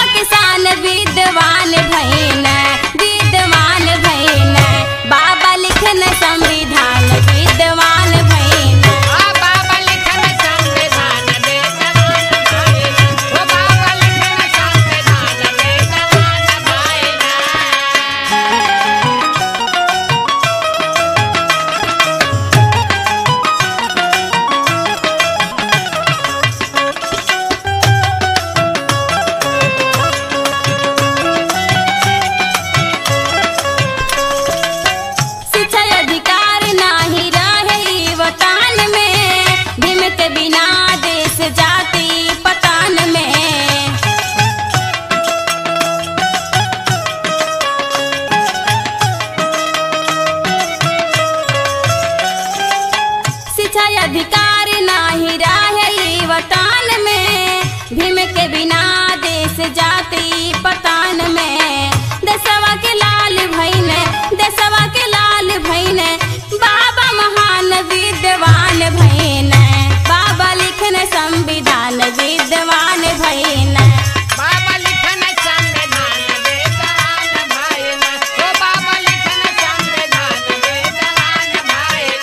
किसान विद्वान भैन विद्वान भैन बाबा लिखन संविधान विद्वान भैन बाबा लिखन संविधान विद्वान भैन बाबा लिखन संविधान विद्वान भैन शिक्षा अधिकार नाही रहे वतन में भीम के बिना देश जाति पतान में शिक्षा अधिकार नाही रहे वतन में भीम के बिना देश जाति पतान में देशवा के लाल भैन देशवा के लाल भैन बाबा महान विद्वान भैन बाबा लिखन संविधान विद्वान भैन बाबा लिखन संविधान विद्वान भैन बाबा लिखन संविधान विद्वान भैन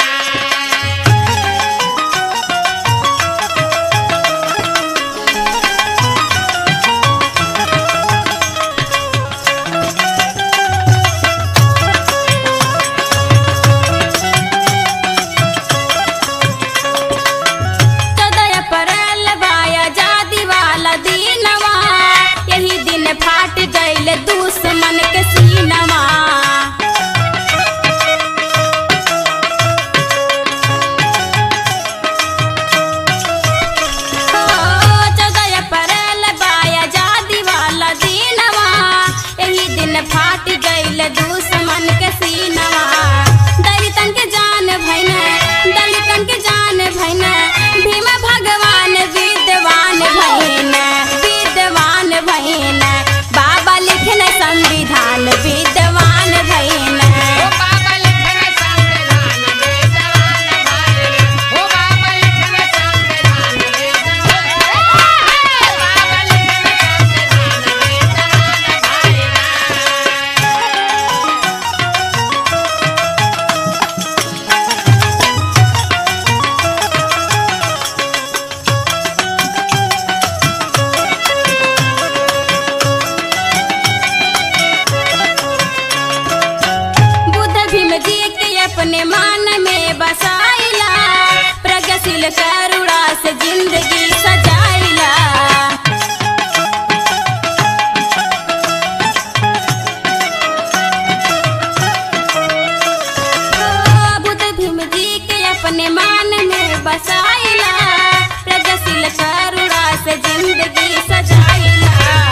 चौदह अप्रैल बाया आजादी वाला दीनवा यही दिन फाट गईल दुश्मन के सीनवा चौदह अप्रैल बाया आजादी वाला दीनवा यही दिन फाट गईल दुश्मन के सीनवा दलितन के जान भैन दलितन के जान भैन भीम भगवान विद्वान भैन विद्वान भैन बाबा लिखन संविधान विद्वान भैन बाबा लिखन संविधान विद्वान भैन बाबा लिखन संविधान विद्वान बाबा लिखन संविधान बुद्ध भीम जी के अपने मान में बसाइला प्रगतिशील करुणा से जिंदगी सजाइला बुद्ध भीम जी के अपने मान में बसाइला प्रगतिशील करुणा से जिंदगी सजाइला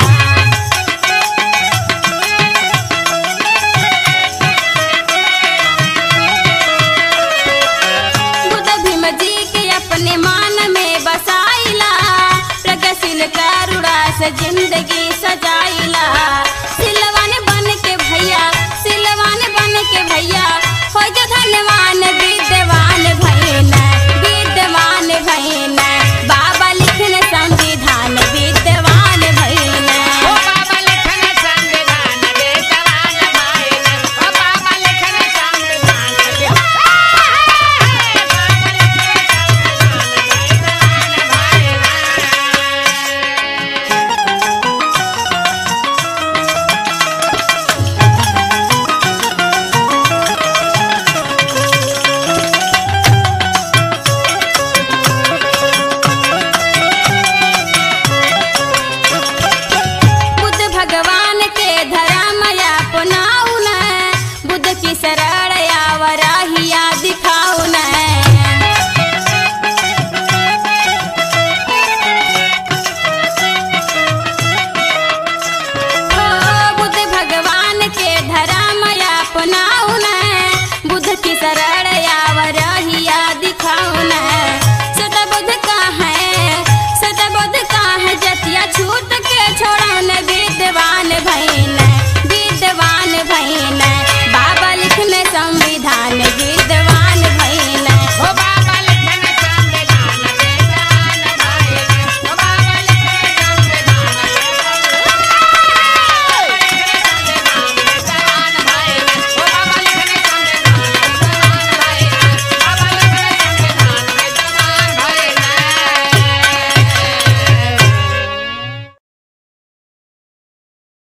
बुद्ध भीम जी के अपने मान में बसाइला प्रगतिशील करुणा से जिंदगी